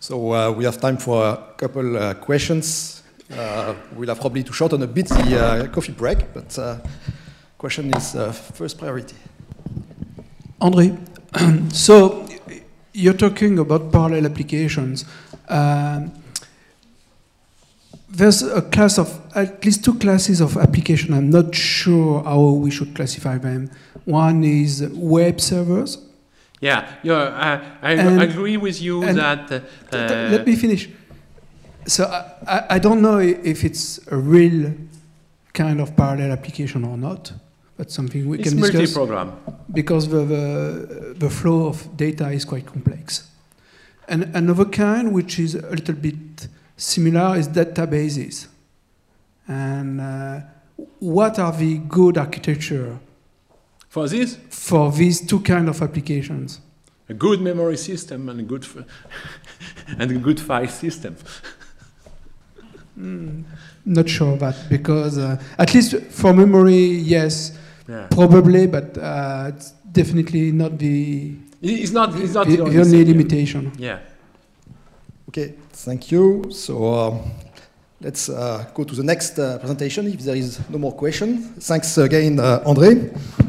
So we have time for a couple questions. We'll have probably to shorten a bit the coffee break, but question is first priority. André, so you're talking about parallel applications. There's a class of, at least two classes of application. I'm not sure how we should classify them. One is web servers. Yeah, I agree with you that... let me finish. So I don't know if it's a real kind of parallel application or not. That's something we can discuss. It's multi-program. Because the flow of data is quite complex. And another kind, which is a little bit similar, is databases. And what are the good architecture for this? For these two kind of applications? A good memory system and a good and a good file system. Not sure of that, because at least for memory, yes, probably, but it's definitely not the. It's not the only limitation. Yeah. Okay, thank you. So let's go to the next presentation if there is no more question. Thanks again, André.